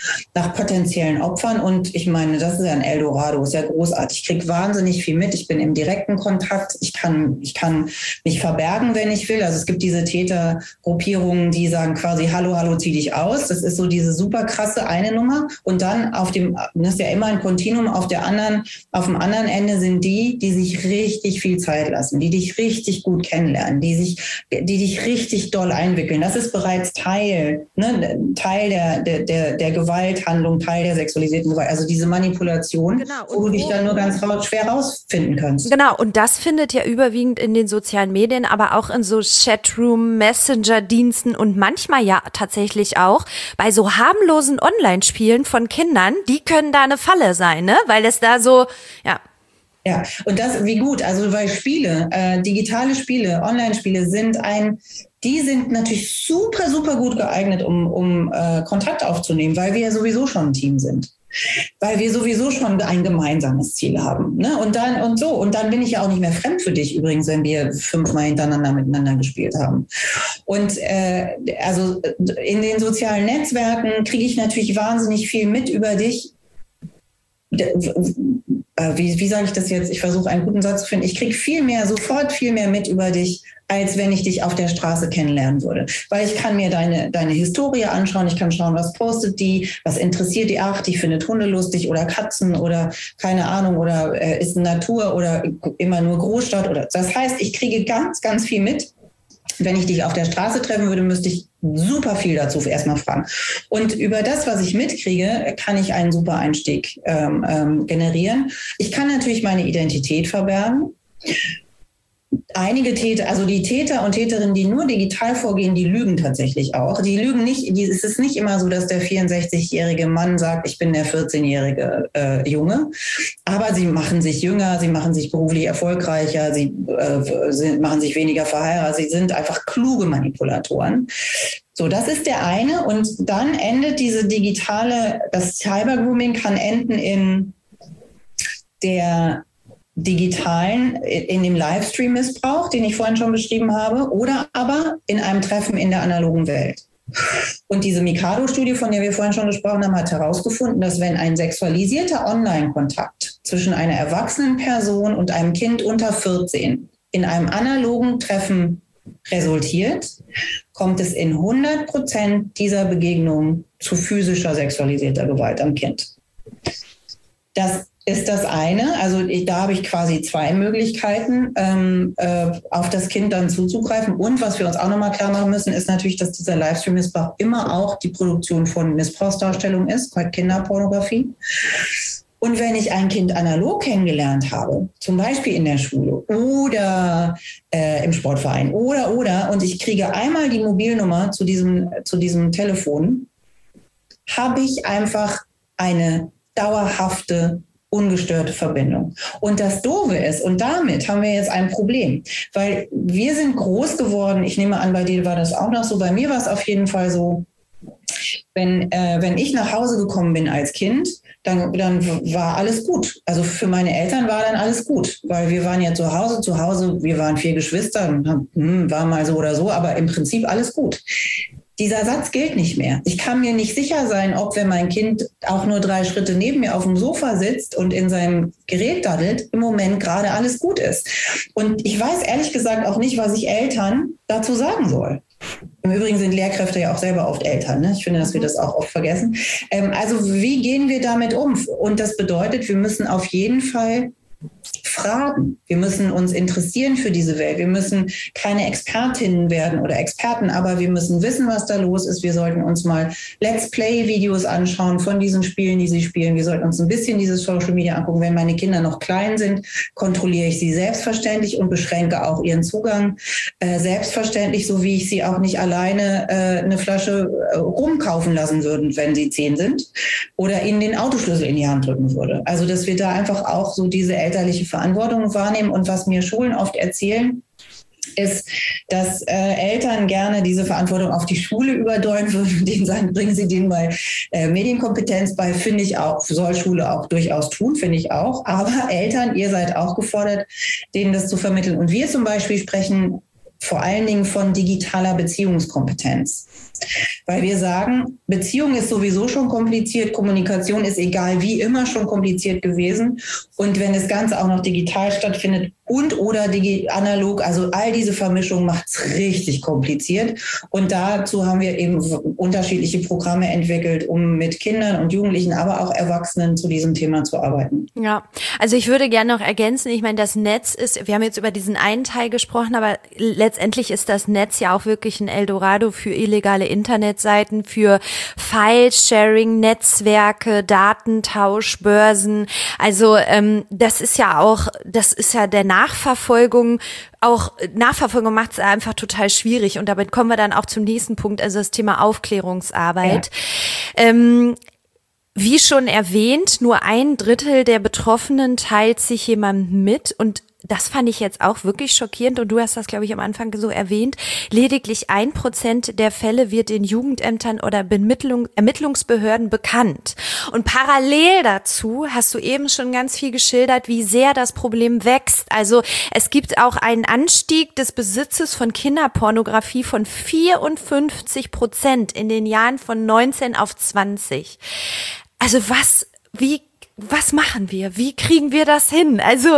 nach potenziellen Opfern. Und ich meine, das ist ja ein Eldorado, ist ja großartig. Ich kriege wahnsinnig viel mit. Ich bin im direkten Kontakt. Ich kann, ich kann mich verbergen, wenn ich will. Also es gibt diese Tätergruppierungen, die sagen quasi, hallo, hallo, zieh dich aus. Das ist so diese super krasse eine Nummer. Und dann auf dem, das ist ja immer ein Kontinuum, auf der anderen, auf dem anderen Ende sind die, die sich richtig viel Zeit lassen, die dich richtig gut kennenlernen, die sich, die dich richtig doll einwickeln. Das ist bereits Teil, ne, Teil der, der, der, der Gewalthandlung, Teil der sexualisierten Gewalt. Also diese Manipulation, genau, wo du dich dann nur ganz schwer rausfinden kannst. Genau, und das findet ja überwiegend in den sozialen Medien, aber auch in so Chatroom, Messenger-Diensten und manchmal ja tatsächlich auch bei so harmlosen Online-Spielen von Kindern, die können da eine Falle sein, ne? Weil es da so, ja. Ja, und das, wie gut, also weil Spiele, äh, digitale Spiele, Online-Spiele sind ein, die sind natürlich super, super gut geeignet, um, um äh, Kontakt aufzunehmen, weil wir ja sowieso schon ein Team sind. Weil wir sowieso schon ein gemeinsames Ziel haben. Ne? Und dann und so. Und dann bin ich ja auch nicht mehr fremd für dich übrigens, wenn wir fünfmal hintereinander miteinander gespielt haben. Und äh, also in den sozialen Netzwerken kriege ich natürlich wahnsinnig viel mit über dich. Wie, wie sage ich das jetzt? Ich versuche einen guten Satz zu finden. Ich kriege viel mehr, sofort viel mehr mit über dich, als wenn ich dich auf der Straße kennenlernen würde. Weil ich kann mir deine, deine Historie anschauen, ich kann schauen, was postet die, was interessiert die, ach, die findet Hunde lustig oder Katzen oder keine Ahnung oder äh, ist Natur oder immer nur Großstadt. Oder das heißt, ich kriege ganz, ganz viel mit. Wenn ich dich auf der Straße treffen würde, müsste ich super viel dazu erstmal fragen. Und über das, was ich mitkriege, kann ich einen super Einstieg ähm, ähm, generieren. Ich kann natürlich meine Identität verbergen. Einige Täter, also die Täter und Täterinnen, die nur digital vorgehen, die lügen tatsächlich auch. Die lügen nicht, die, es ist nicht immer so, dass der vierundsechzigjährige Mann sagt, ich bin der vierzehnjährige äh, Junge. Aber sie machen sich jünger, sie machen sich beruflich erfolgreicher, sie äh, sind, machen sich weniger verheiratet, sie sind einfach kluge Manipulatoren. So, das ist der eine. Und dann endet diese digitale, das Cybergrooming kann enden in der digitalen, in dem Livestream-Missbrauch, den ich vorhin schon beschrieben habe, oder aber in einem Treffen in der analogen Welt. Und diese Mikado-Studie, von der wir vorhin schon gesprochen haben, hat herausgefunden, dass wenn ein sexualisierter Online-Kontakt zwischen einer erwachsenen Person und einem Kind unter vierzehn in einem analogen Treffen resultiert, kommt es in hundert Prozent dieser Begegnungen zu physischer sexualisierter Gewalt am Kind. Das ist das eine, also ich, da habe ich quasi zwei Möglichkeiten, ähm, äh, auf das Kind dann zuzugreifen. Und was wir uns auch nochmal klar machen müssen, ist natürlich, dass dieser Livestream-Missbrauch immer auch die Produktion von Missbrauchsdarstellung ist, bei Kinderpornografie. Und wenn ich ein Kind analog kennengelernt habe, zum Beispiel in der Schule oder äh, im Sportverein oder, oder, und ich kriege einmal die Mobilnummer zu diesem, zu diesem Telefon, habe ich einfach eine dauerhafte ungestörte Verbindung. Und das Doofe ist, und damit haben wir jetzt ein Problem, weil wir sind groß geworden, ich nehme an, bei dir war das auch noch so, bei mir war es auf jeden Fall so, wenn, äh, wenn ich nach Hause gekommen bin als Kind, dann, dann war alles gut. Also für meine Eltern war dann alles gut, weil wir waren ja zu Hause, zu Hause, wir waren vier Geschwister, hm, war mal so oder so, aber im Prinzip alles gut. Dieser Satz gilt nicht mehr. Ich kann mir nicht sicher sein, ob, wenn mein Kind auch nur drei Schritte neben mir auf dem Sofa sitzt und in seinem Gerät daddelt, im Moment gerade alles gut ist. Und ich weiß ehrlich gesagt auch nicht, was ich Eltern dazu sagen soll. Im Übrigen sind Lehrkräfte ja auch selber oft Eltern. Ne? Ich finde, dass wir das auch oft vergessen. Ähm, also wie gehen wir damit um? Und das bedeutet, wir müssen auf jeden Fall fragen. Wir müssen uns interessieren für diese Welt. Wir müssen keine Expertinnen werden oder Experten, aber wir müssen wissen, was da los ist. Wir sollten uns mal Let's Play-Videos anschauen von diesen Spielen, die sie spielen. Wir sollten uns ein bisschen dieses Social Media angucken. Wenn meine Kinder noch klein sind, kontrolliere ich sie selbstverständlich und beschränke auch ihren Zugang. Äh, selbstverständlich, so wie ich sie auch nicht alleine äh, eine Flasche äh, rumkaufen lassen würde, wenn sie zehn sind, oder ihnen den Autoschlüssel in die Hand drücken würde. Also, dass wir da einfach auch so diese elterliche Verantwortung wahrnehmen. Und was mir Schulen oft erzählen, ist, dass äh, Eltern gerne diese Verantwortung auf die Schule überdeuten würden und denen sagen, bringen Sie denen mal äh, Medienkompetenz bei, finde ich auch, soll Schule auch durchaus tun, finde ich auch. Aber Eltern, ihr seid auch gefordert, denen das zu vermitteln. Und wir zum Beispiel sprechen vor allen Dingen von digitaler Beziehungskompetenz. Weil wir sagen, Beziehung ist sowieso schon kompliziert, Kommunikation ist egal wie immer schon kompliziert gewesen. Und wenn das Ganze auch noch digital stattfindet und oder digi- analog, also all diese Vermischung macht es richtig kompliziert. Und dazu haben wir eben unterschiedliche Programme entwickelt, um mit Kindern und Jugendlichen, aber auch Erwachsenen zu diesem Thema zu arbeiten. Ja, also ich würde gerne noch ergänzen, ich meine, das Netz ist, wir haben jetzt über diesen einen Teil gesprochen, aber letztendlich ist das Netz ja auch wirklich ein Eldorado für illegale Internetseiten, für File-Sharing, Netzwerke, Datentausch, Börsen. Also ähm, das ist ja auch, das ist ja der Nachverfolgung, auch Nachverfolgung macht es einfach total schwierig und damit kommen wir dann auch zum nächsten Punkt, also das Thema Aufklärungsarbeit. Ja. Ähm, Wie schon erwähnt, nur ein Drittel der Betroffenen teilt sich jemandem mit und das fand ich jetzt auch wirklich schockierend und du hast das, glaube ich, am Anfang so erwähnt. Lediglich ein Prozent der Fälle wird in Jugendämtern oder Bemittlung, Ermittlungsbehörden bekannt. Und parallel dazu hast du eben schon ganz viel geschildert, wie sehr das Problem wächst. Also es gibt auch einen Anstieg des Besitzes von Kinderpornografie von vierundfünfzig Prozent in den Jahren von neunzehn auf zwanzig. Also was, wie, was machen wir? Wie kriegen wir das hin? Also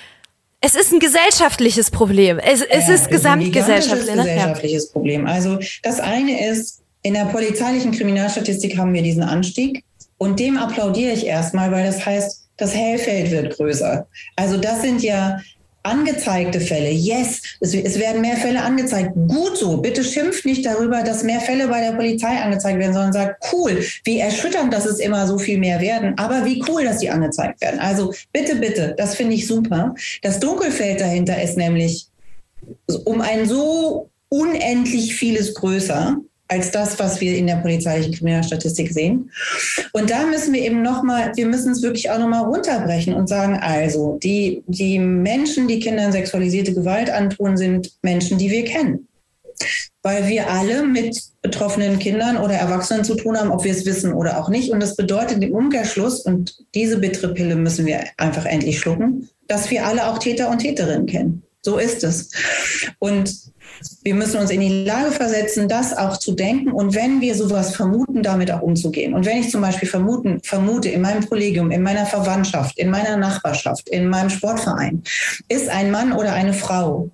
es ist ein gesellschaftliches Problem. Es, es ja, ist gesamtgesellschaftlich. Ein gesellschaftliches ja. Problem. Also das eine ist, in der polizeilichen Kriminalstatistik haben wir diesen Anstieg und dem applaudiere ich erstmal, weil das heißt, das Hellfeld wird größer. Also das sind ja angezeigte Fälle. Yes, es, es werden mehr Fälle angezeigt. Gut so. Bitte schimpft nicht darüber, dass mehr Fälle bei der Polizei angezeigt werden, sondern sagt, cool, wie erschütternd, dass es immer so viel mehr werden, aber wie cool, dass die angezeigt werden. Also bitte, bitte, das finde ich super. Das Dunkelfeld dahinter ist nämlich um ein so unendlich vieles größer als das, was wir in der polizeilichen Kriminalstatistik sehen. Und da müssen wir eben nochmal, wir müssen es wirklich auch nochmal runterbrechen und sagen, also die, die Menschen, die Kindern sexualisierte Gewalt antun, sind Menschen, die wir kennen. Weil wir alle mit betroffenen Kindern oder Erwachsenen zu tun haben, ob wir es wissen oder auch nicht. Und das bedeutet im Umkehrschluss, und diese bittere Pille müssen wir einfach endlich schlucken, dass wir alle auch Täter und Täterinnen kennen. So ist es. Und wir müssen uns in die Lage versetzen, das auch zu denken und wenn wir sowas vermuten, damit auch umzugehen. Und wenn ich zum Beispiel vermuten, vermute, in meinem Kollegium, in meiner Verwandtschaft, in meiner Nachbarschaft, in meinem Sportverein, ist ein Mann oder eine Frau,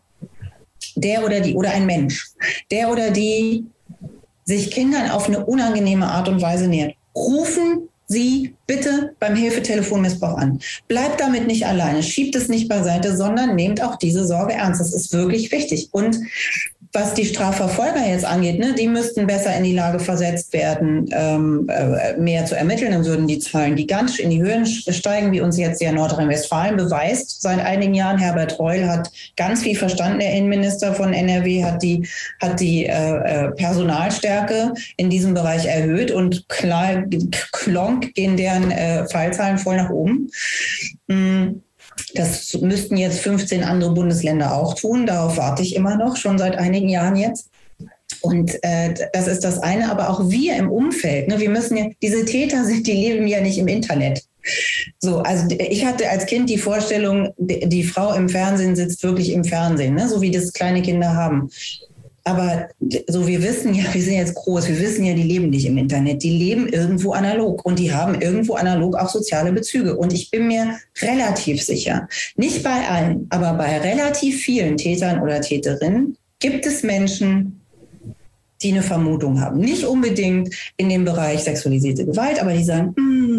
der oder die oder ein Mensch, der oder die sich Kindern auf eine unangenehme Art und Weise nähert, rufen Sie bitte beim Hilfetelefonmissbrauch an. Bleibt damit nicht alleine, schiebt es nicht beiseite, sondern nehmt auch diese Sorge ernst. Das ist wirklich wichtig. Und was die Strafverfolger jetzt angeht, ne, die müssten besser in die Lage versetzt werden, ähm, äh, mehr zu ermitteln. Dann würden die Zahlen gigantisch in die Höhen steigen, wie uns jetzt ja Nordrhein-Westfalen beweist. Seit einigen Jahren Herbert Reul hat ganz viel verstanden, der Innenminister von N R W, hat die, hat die äh, Personalstärke in diesem Bereich erhöht und klar, klonk gehen deren äh, Fallzahlen voll nach oben. Mhm. Das müssten jetzt fünfzehn andere Bundesländer auch tun. Darauf warte ich immer noch, schon seit einigen Jahren jetzt. Und äh, das ist das eine, aber auch wir im Umfeld. Ne, wir müssen ja, diese Täter sind, die leben ja nicht im Internet. So, also ich hatte als Kind die Vorstellung, die, die Frau im Fernsehen sitzt wirklich im Fernsehen, ne, so wie das kleine Kinder haben. Aber so, wir wissen ja, wir sind jetzt groß, wir wissen ja, die leben nicht im Internet, die leben irgendwo analog und die haben irgendwo analog auch soziale Bezüge. Und ich bin mir relativ sicher, nicht bei allen, aber bei relativ vielen Tätern oder Täterinnen gibt es Menschen, die eine Vermutung haben. Nicht unbedingt in dem Bereich sexualisierte Gewalt, aber die sagen,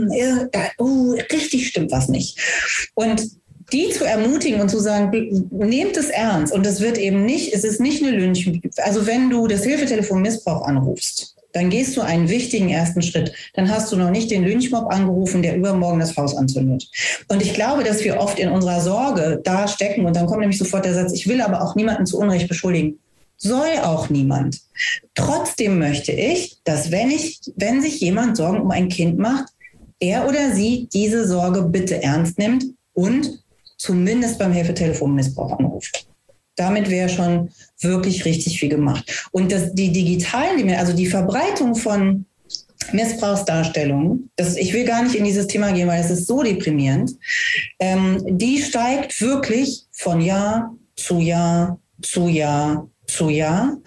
oh, richtig stimmt was nicht. Und die zu ermutigen und zu sagen, nehmt es ernst. Und es wird eben nicht, es ist nicht eine Lynch. Also wenn du das Hilfetelefon Missbrauch anrufst, dann gehst du einen wichtigen ersten Schritt. Dann hast du noch nicht den Lynchmob angerufen, der übermorgen das Haus anzündet. Und ich glaube, dass wir oft in unserer Sorge da stecken und dann kommt nämlich sofort der Satz, ich will aber auch niemanden zu Unrecht beschuldigen. Soll auch niemand. Trotzdem möchte ich, dass wenn ich, wenn sich jemand Sorgen um ein Kind macht, er oder sie diese Sorge bitte ernst nimmt und zumindest beim Hilfetelefonmissbrauch anruft. Damit wäre schon wirklich richtig viel gemacht. Und das, die digitalen, also die Verbreitung von Missbrauchsdarstellungen, das, ich will gar nicht in dieses Thema gehen, weil es ist so deprimierend, ähm, die steigt wirklich von Jahr zu Jahr zu Jahr zu ja.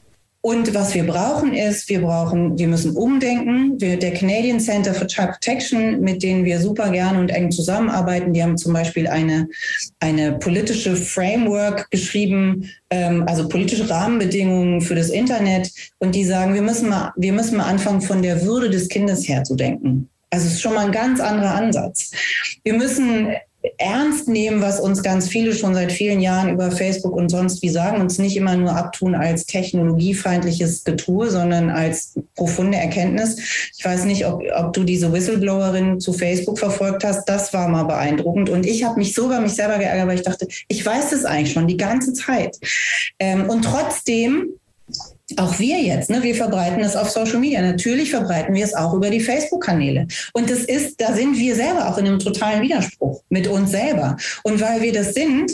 Und was wir brauchen ist, wir brauchen, wir müssen umdenken. Wir, der Canadian Center for Child Protection, mit denen wir super gerne und eng zusammenarbeiten, die haben zum Beispiel eine, eine politische Framework geschrieben, ähm, also politische Rahmenbedingungen für das Internet. Und die sagen, wir müssen mal, wir müssen mal anfangen, von der Würde des Kindes her zu denken. Also es ist schon mal ein ganz anderer Ansatz. Wir müssen ernst nehmen, was uns ganz viele schon seit vielen Jahren über Facebook und sonst wie sagen, uns nicht immer nur abtun als technologiefeindliches Getue, sondern als profunde Erkenntnis. Ich weiß nicht, ob, ob du diese Whistleblowerin zu Facebook verfolgt hast. Das war mal beeindruckend. Und ich habe mich sogar mich selber geärgert, weil ich dachte, ich weiß das eigentlich schon die ganze Zeit. Ähm, und trotzdem auch wir jetzt, ne, wir verbreiten es auf Social Media. Natürlich verbreiten wir es auch über die Facebook-Kanäle. Und das ist, da sind wir selber auch in einem totalen Widerspruch mit uns selber. Und weil wir das sind,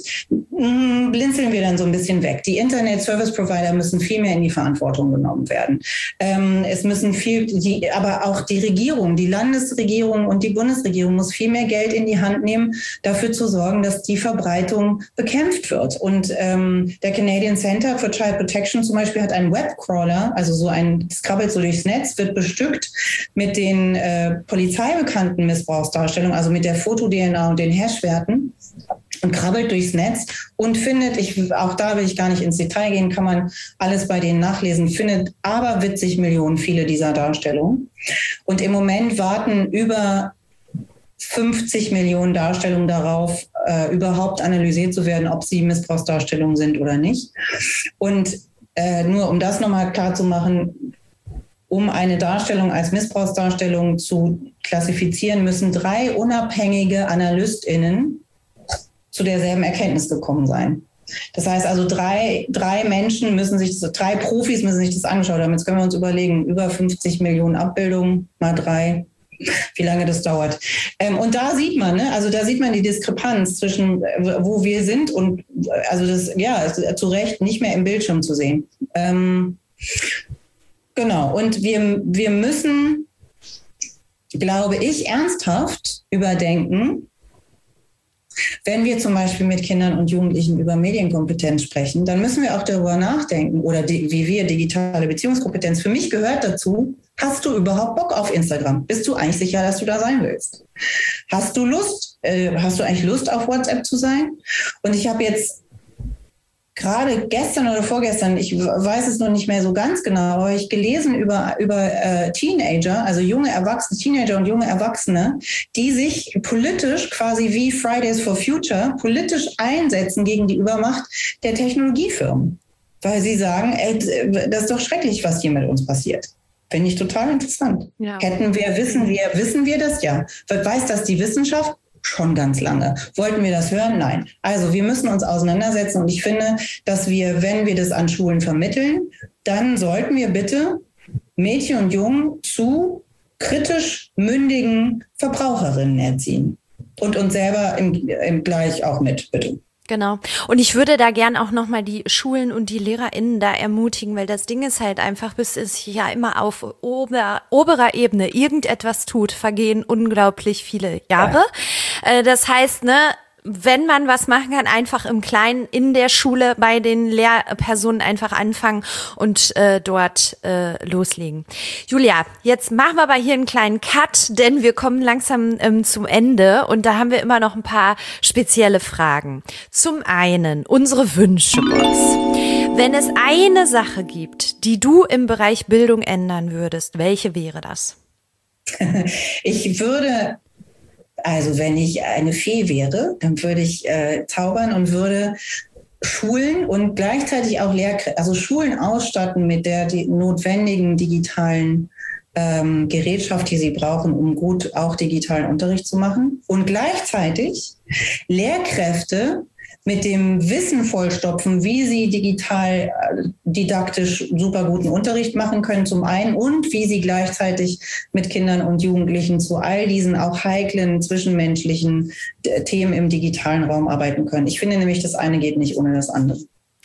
mh, blinzeln wir dann so ein bisschen weg. Die Internet-Service-Provider müssen viel mehr in die Verantwortung genommen werden. Ähm, es müssen viel, die, aber auch die Regierung, die Landesregierung und die Bundesregierung muss viel mehr Geld in die Hand nehmen, dafür zu sorgen, dass die Verbreitung bekämpft wird. Und ähm, der Canadian Center for Child Protection zum Beispiel hat einen Web Webcrawler, also so ein, das krabbelt so durchs Netz, wird bestückt mit den äh, polizeibekannten Missbrauchsdarstellungen, also mit der Foto-D N A und den Hashwerten und krabbelt durchs Netz und findet, ich, auch da will ich gar nicht ins Detail gehen, kann man alles bei denen nachlesen, findet aberwitzig Millionen viele dieser Darstellungen. Und im Moment warten über fünfzig Millionen Darstellungen darauf, äh, überhaupt analysiert zu werden, ob sie Missbrauchsdarstellungen sind oder nicht. Und Äh, nur um das nochmal klar zu machen, um eine Darstellung als Missbrauchsdarstellung zu klassifizieren, müssen drei unabhängige AnalystInnen zu derselben Erkenntnis gekommen sein. Das heißt also, drei, drei Menschen müssen sich, drei Profis müssen sich das angeschaut haben. Jetzt können wir uns überlegen, über fünfzig Millionen Abbildungen mal drei, wie lange das dauert. Ähm, und da sieht man, ne, also da sieht man die Diskrepanz zwischen, wo wir sind und, also das, ja, ist zu Recht nicht mehr im Bildschirm zu sehen. Ähm, genau. Und wir, wir müssen, glaube ich, ernsthaft überdenken, wenn wir zum Beispiel mit Kindern und Jugendlichen über Medienkompetenz sprechen, dann müssen wir auch darüber nachdenken, oder die, wie wir digitale Beziehungskompetenz. Für mich gehört dazu, hast du überhaupt Bock auf Instagram? Bist du eigentlich sicher, dass du da sein willst? Hast du Lust, äh, hast du eigentlich Lust, auf WhatsApp zu sein? Und ich habe jetzt gerade gestern oder vorgestern, ich weiß es noch nicht mehr so ganz genau, aber ich gelesen über, über äh, Teenager, also junge Erwachsene, Teenager und junge Erwachsene, die sich politisch quasi wie Fridays for Future politisch einsetzen gegen die Übermacht der Technologiefirmen. Weil sie sagen, ey, das ist doch schrecklich, was hier mit uns passiert. Finde ich total interessant. Ja. Hätten wir, wissen wir, wissen wir das? Ja. Weiß das die Wissenschaft? Schon ganz lange. Wollten wir das hören? Nein. Also wir müssen uns auseinandersetzen und ich finde, dass wir, wenn wir das an Schulen vermitteln, dann sollten wir bitte Mädchen und Jungen zu kritisch mündigen Verbraucherinnen erziehen. Und uns selber im, im Gleich auch mit, bitte. Genau. Und ich würde da gern auch nochmal die Schulen und die LehrerInnen da ermutigen, weil das Ding ist halt einfach, bis es ja immer auf ober, oberer Ebene irgendetwas tut, vergehen unglaublich viele Jahre. Ja. Das heißt, ne, wenn man was machen kann, einfach im Kleinen in der Schule bei den Lehrpersonen einfach anfangen und äh, dort äh, loslegen. Julia, jetzt machen wir aber hier einen kleinen Cut, denn wir kommen langsam ähm, zum Ende und da haben wir immer noch ein paar spezielle Fragen. Zum einen unsere Wünschebox. Wenn es eine Sache gibt, die du im Bereich Bildung ändern würdest, welche wäre das? Ich würde Also wenn ich eine Fee wäre, dann würde ich äh, zaubern und würde Schulen und gleichzeitig auch Lehrkräfte, also Schulen ausstatten mit der die notwendigen digitalen ähm, Gerätschaft, die sie brauchen, um gut auch digitalen Unterricht zu machen. Und gleichzeitig Lehrkräfte mit dem Wissen vollstopfen, wie sie digital, didaktisch super guten Unterricht machen können zum einen und wie sie gleichzeitig mit Kindern und Jugendlichen zu all diesen auch heiklen zwischenmenschlichen Themen im digitalen Raum arbeiten können. Ich finde nämlich, das eine geht nicht ohne das andere.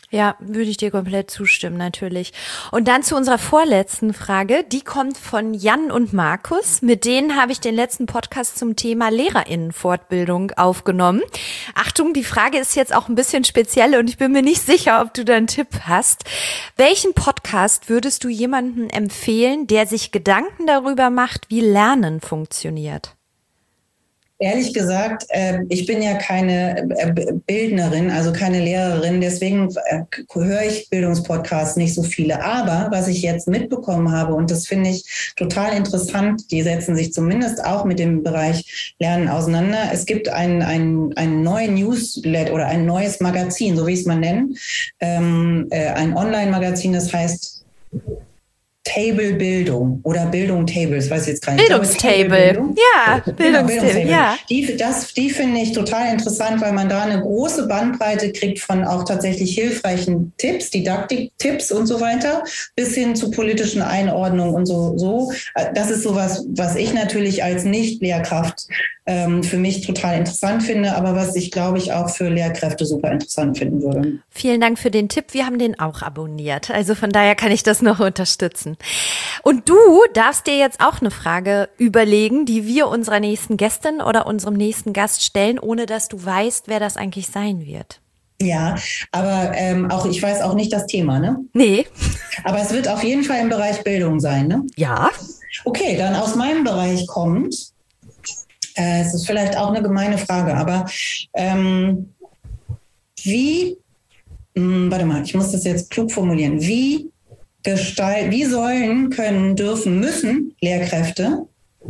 Ja, würde ich dir komplett zustimmen, natürlich. Und dann zu unserer vorletzten Frage. Die kommt von Jan und Markus. Mit denen habe ich den letzten Podcast zum Thema LehrerInnenfortbildung aufgenommen. Achtung, die Frage ist jetzt auch ein bisschen speziell und ich bin mir nicht sicher, ob du da einen Tipp hast. Welchen Podcast würdest du jemandem empfehlen, der sich Gedanken darüber macht, wie Lernen funktioniert? Ehrlich gesagt, äh, ich bin ja keine äh, Bildnerin, also keine Lehrerin, deswegen äh, höre ich Bildungspodcasts nicht so viele. Aber was ich jetzt mitbekommen habe, und das finde ich total interessant, die setzen sich zumindest auch mit dem Bereich Lernen auseinander. Es gibt ein, ein, ein neues Newsletter oder ein neues Magazin, so wie ich es mal nennen, ähm, äh, ein Online-Magazin, das heißt Table Bildung oder Bildung Tables, weiß ich jetzt gar nicht. Bildungstable. Ja, Bildungstable, ja. Die, das, die finde ich total interessant, weil man da eine große Bandbreite kriegt von auch tatsächlich hilfreichen Tipps, Didaktik-Tipps und so weiter, bis hin zu politischen Einordnungen und so. so. Das ist sowas, was ich natürlich als Nicht-Lehrkraft ähm, für mich total interessant finde, aber was ich, glaube ich, auch für Lehrkräfte super interessant finden würde. Vielen Dank für den Tipp. Wir haben den auch abonniert. Also von daher kann ich das noch unterstützen. Und du darfst dir jetzt auch eine Frage überlegen, die wir unserer nächsten Gästin oder unserem nächsten Gast stellen, ohne dass du weißt, wer das eigentlich sein wird. Ja, aber ähm, auch ich weiß auch nicht das Thema, ne? Nee. Aber es wird auf jeden Fall im Bereich Bildung sein, ne? Ja. Okay, dann aus meinem Bereich kommt, äh, es ist vielleicht auch eine gemeine Frage, aber ähm, wie, mh, warte mal, ich muss das jetzt klug formulieren, wie Gestalt, wie sollen, können, dürfen, müssen Lehrkräfte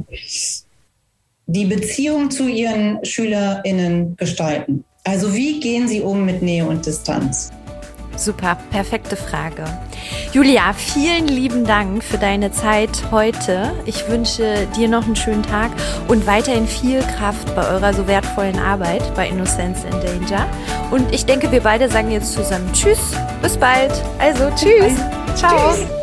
die Beziehung zu ihren SchülerInnen gestalten? Also wie gehen sie um mit Nähe und Distanz? Super, perfekte Frage. Julia, vielen lieben Dank für deine Zeit heute. Ich wünsche dir noch einen schönen Tag und weiterhin viel Kraft bei eurer so wertvollen Arbeit bei Innocence in Danger. Und ich denke, wir beide sagen jetzt zusammen Tschüss, bis bald. Also Tschüss. Bye. Ciao. Tschüss.